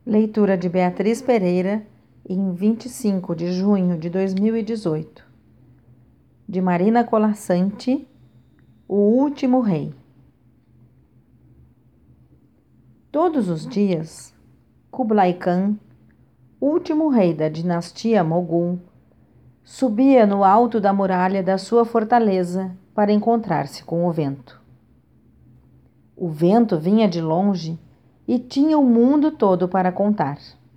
Leitura de Beatriz Pereira, em 25 de junho de 2018. De Marina Colasanti, O Último Rei. Todos os dias, Kublai Khan, último rei da dinastia Mogul, subia no alto da muralha da sua fortaleza para encontrar-se com o vento. O vento vinha de longe e tinha o mundo todo para contar.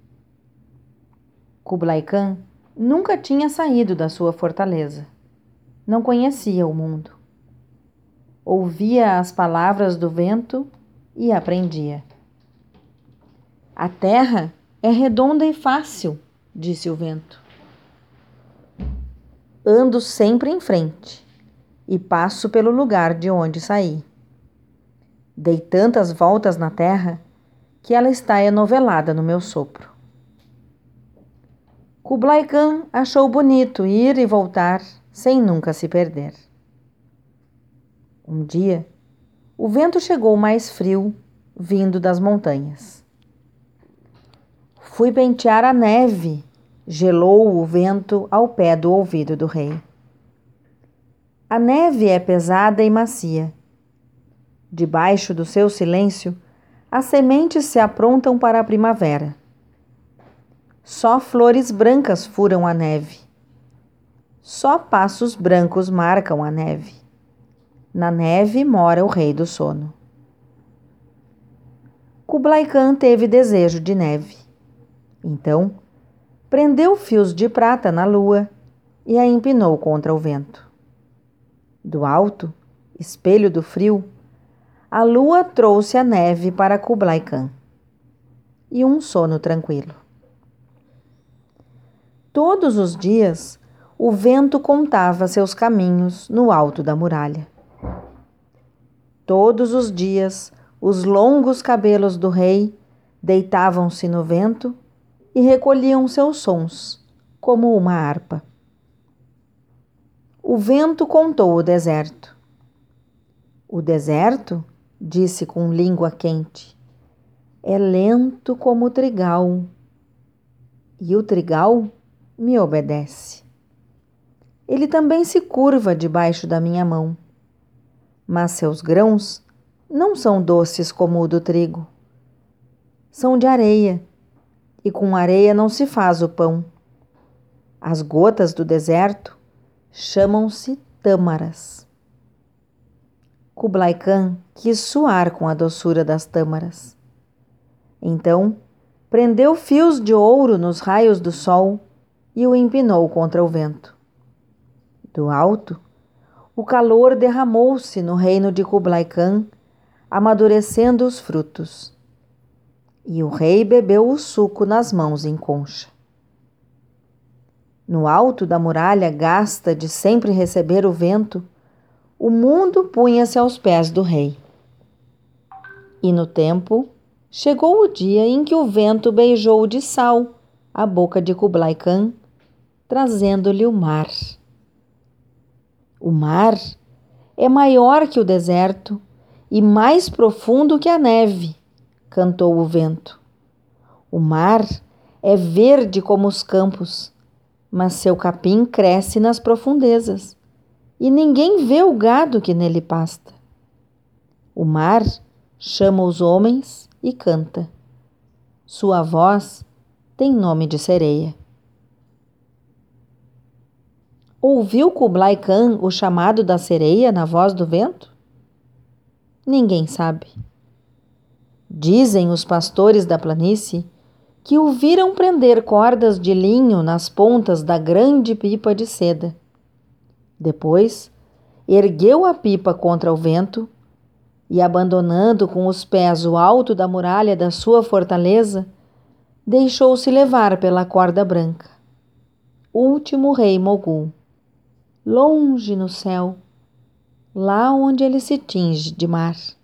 Kublai Khan nunca tinha saído da sua fortaleza. Não conhecia o mundo. Ouvia as palavras do vento e aprendia. A terra é redonda e fácil, disse o vento. Ando sempre em frente e passo pelo lugar de onde saí. Dei tantas voltas na terra que ela está enovelada no meu sopro. Kublai Khan achou bonito ir e voltar sem nunca se perder. Um dia, o vento chegou mais frio, vindo das montanhas. Fui pentear a neve, gelou o vento ao pé do ouvido do rei. A neve é pesada e macia. Debaixo do seu silêncio, as sementes se aprontam para a primavera. Só flores brancas furam a neve. Só passos brancos marcam a neve. Na neve mora o rei do sono. Kublai Khan teve desejo de neve. Então, prendeu fios de prata na lua e a empinou contra o vento. Do alto, espelho do frio, a lua trouxe a neve para Kublai Khan e um sono tranquilo. Todos os dias, o vento contava seus caminhos no alto da muralha. Todos os dias, os longos cabelos do rei deitavam-se no vento e recolhiam seus sons, como uma harpa. O vento contou o deserto. O deserto, disse com língua quente, é lento como o trigal. E o trigal me obedece. Ele também se curva debaixo da minha mão. Mas seus grãos não são doces como o do trigo. São de areia, e com areia não se faz o pão. As gotas do deserto chamam-se tâmaras. Kublai Khan quis suar com a doçura das tâmaras. Então, prendeu fios de ouro nos raios do sol e o empinou contra o vento. Do alto, o calor derramou-se no reino de Kublai Khan, amadurecendo os frutos. E o rei bebeu o suco nas mãos em concha. No alto da muralha gasta de sempre receber o vento, o mundo punha-se aos pés do rei. E no tempo, chegou o dia em que o vento beijou de sal a boca de Kublai Khan, trazendo-lhe o mar. O mar é maior que o deserto e mais profundo que a neve, cantou o vento. O mar é verde como os campos, mas seu capim cresce nas profundezas e ninguém vê o gado que nele pasta. O mar chama os homens e canta. Sua voz tem nome de sereia. Ouviu Kublai Khan o chamado da sereia na voz do vento? Ninguém sabe. Dizem os pastores da planície que o viram prender cordas de linho nas pontas da grande pipa de seda. Depois, ergueu a pipa contra o vento e, abandonando com os pés o alto da muralha da sua fortaleza, deixou-se levar pela corda branca. Último rei Mogul, longe no céu, lá onde ele se tinge de mar.